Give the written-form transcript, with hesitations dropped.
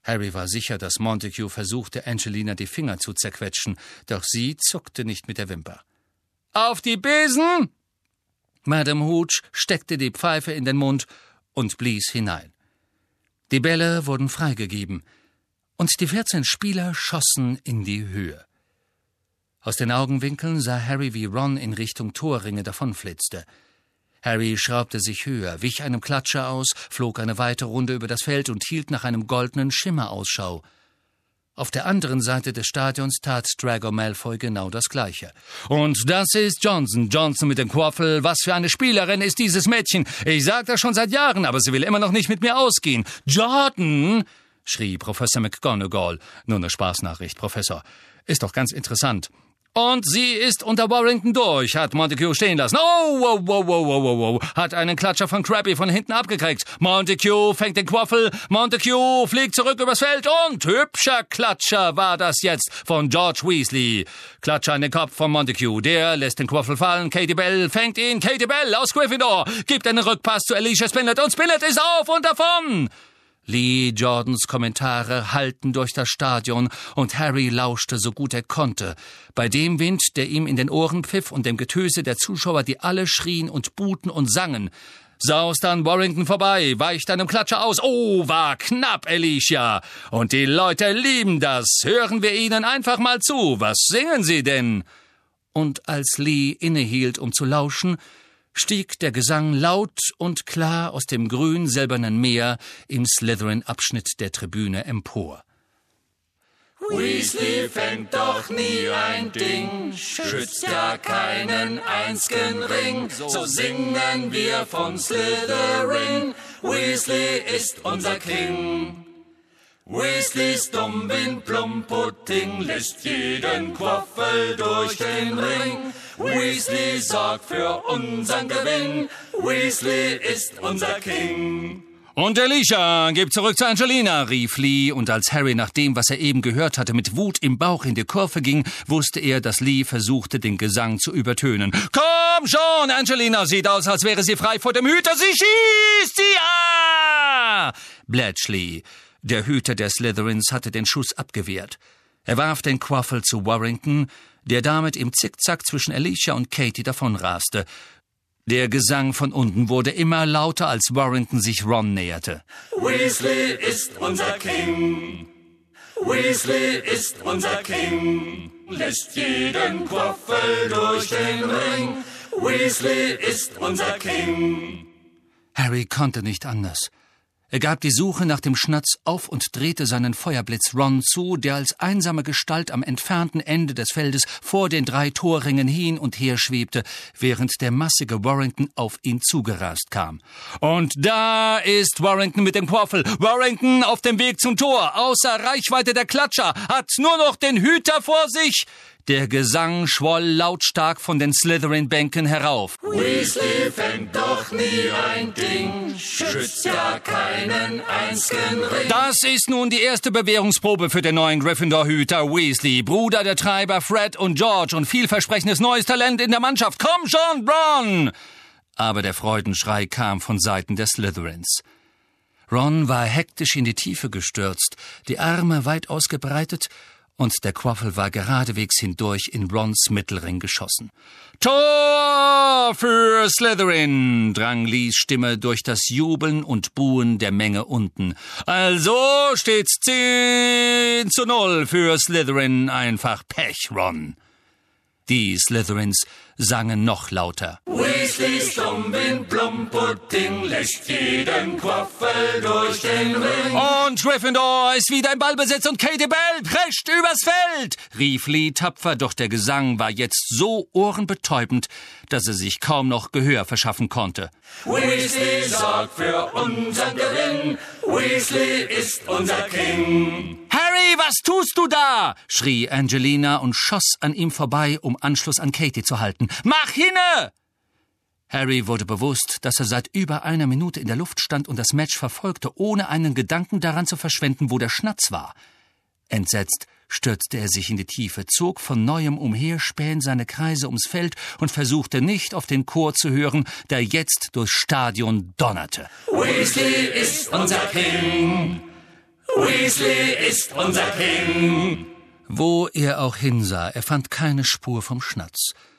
Harry war sicher, dass Montague versuchte, Angelina die Finger zu zerquetschen, doch sie zuckte nicht mit der Wimper. »Auf die Besen!« Madame Hooch steckte die Pfeife in den Mund und blies hinein. Die Bälle wurden freigegeben, und die 14 Spieler schossen in die Höhe. Aus den Augenwinkeln sah Harry, wie Ron in Richtung Torringe davonflitzte. Harry schraubte sich höher, wich einem Klatscher aus, flog eine weite Runde über das Feld und hielt nach einem goldenen Schimmer Ausschau. Auf der anderen Seite des Stadions tat Draco Malfoy genau das Gleiche. »Und das ist Johnson. Johnson mit dem Quaffel. Was für eine Spielerin ist dieses Mädchen? Ich sag das schon seit Jahren, aber sie will immer noch nicht mit mir ausgehen. Jordan!« schrie Professor McGonagall. »Nur eine Spaßnachricht, Professor. Ist doch ganz interessant. Und sie ist unter Warrington durch, hat Montague stehen lassen. Oh, wow. Hat einen Klatscher von Crabbe von hinten abgekriegt. Montague fängt den Quaffel. Montague fliegt zurück übers Feld und hübscher Klatscher war das jetzt von George Weasley. Klatscher in den Kopf von Montague. Der lässt den Quaffel fallen. Katie Bell fängt ihn. Katie Bell aus Gryffindor gibt einen Rückpass zu Alicia Spinnet und Spinnet ist auf und davon. Lee Jordans Kommentare hallten durch das Stadion, und Harry lauschte so gut er konnte. Bei dem Wind, der ihm in den Ohren pfiff, und dem Getöse der Zuschauer, die alle schrien und buhten und sangen. Saust an Warrington vorbei, weicht einem Klatscher aus. Oh, war knapp, Alicia. Und die Leute lieben das. Hören wir ihnen einfach mal zu. Was singen sie denn? Und als Lee innehielt, um zu lauschen, stieg der Gesang laut und klar aus dem grün-silbernen Meer im Slytherin-Abschnitt der Tribüne empor. Weasley fängt doch nie ein Ding, schützt ja keinen einzigen Ring, so singen wir von Slytherin, Weasley ist unser King. Weasleys Dummwind Plumpudding lässt jeden Quaffel durch den Ring. Weasley sorgt für unseren Gewinn. Weasley ist unser King. »Und Alicia, gib zurück zu Angelina«, rief Lee, und als Harry nach dem, was er eben gehört hatte, mit Wut im Bauch in die Kurve ging, wusste er, dass Lee versuchte, den Gesang zu übertönen. »Komm schon, Angelina sieht aus, als wäre sie frei vor dem Hüter. Sie schießt! Sie! Ah!« Bletchley, der Hüter der Slytherins, hatte den Schuss abgewehrt. Er warf den Quaffel zu Warrington, der damit im Zickzack zwischen Alicia und Katie davonraste. Der Gesang von unten wurde immer lauter, als Warrington sich Ron näherte. Weasley ist unser King. Weasley ist unser King. Lässt jeden Quaffel durch den Ring. Weasley ist unser King. Harry konnte nicht anders. Er gab die Suche nach dem Schnatz auf und drehte seinen Feuerblitz Ron zu, der als einsame Gestalt am entfernten Ende des Feldes vor den 3 Torringen hin und her schwebte, während der massige Warrington auf ihn zugerast kam. Und da ist Warrington mit dem Quaffel. Warrington auf dem Weg zum Tor, außer Reichweite der Klatscher, hat nur noch den Hüter vor sich. Der Gesang schwoll lautstark von den Slytherin-Bänken herauf. Weasley fängt doch nie ein Ding, schützt ja keinen einzigen Ring. Das ist nun die erste Bewährungsprobe für den neuen Gryffindor-Hüter Weasley, Bruder der Treiber Fred und George und vielversprechendes neues Talent in der Mannschaft. Komm schon, Ron! Aber der Freudenschrei kam von Seiten der Slytherins. Ron war hektisch in die Tiefe gestürzt, die Arme weit ausgebreitet, und der Quaffel war geradewegs hindurch in Rons Mittelring geschossen. »Tor für Slytherin«, drang Lees Stimme durch das Jubeln und Buhen der Menge unten. »Also steht's 10:0 für Slytherin, einfach Pech, Ron.« Die Slytherins sangen noch lauter. Weasleys Dummwind Plumpudding lässt jeden Quaffel durch den Ring. Und Gryffindor ist wieder im Ballbesitz und Katie Bell prescht übers Feld, rief Lee tapfer, doch der Gesang war jetzt so ohrenbetäubend, dass er sich kaum noch Gehör verschaffen konnte. Weasley sorgt für unseren Gewinn. Weasley ist unser King. »Harry, was tust du da?« schrie Angelina und schoss an ihm vorbei, um Anschluss an Katie zu halten. »Mach hinne!« Harry wurde bewusst, dass er seit über einer Minute in der Luft stand und das Match verfolgte, ohne einen Gedanken daran zu verschwenden, wo der Schnatz war. Entsetzt stürzte er sich in die Tiefe, zog von neuem umherspähend seine Kreise ums Feld und versuchte nicht auf den Chor zu hören, der jetzt durchs Stadion donnerte. Weasley ist unser King. Weasley ist unser King. Wo er auch hinsah, er fand keine Spur vom Schnatz.